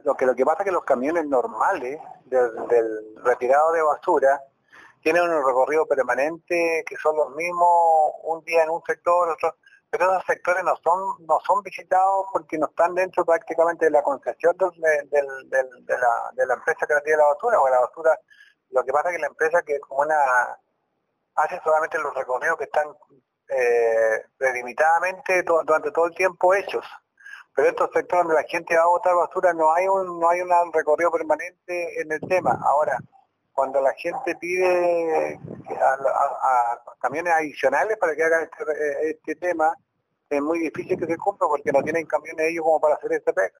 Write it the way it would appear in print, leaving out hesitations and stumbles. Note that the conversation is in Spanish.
lo que pasa es que los camiones normales del retirado de basura tienen un recorrido permanente que son los mismos un día en un sector, otro, pero esos sectores no son visitados porque no están dentro prácticamente de la concesión de la empresa que retira la basura, o la basura. Lo que pasa es que la empresa que como hace solamente los recorridos que están delimitadamente durante todo el tiempo hechos. Pero estos sectores donde la gente va a botar basura no hay un recorrido permanente en el tema. Ahora, cuando la gente pide a camiones adicionales para que hagan este tema, es muy difícil que se cumpla porque no tienen camiones ellos como para hacer este pega.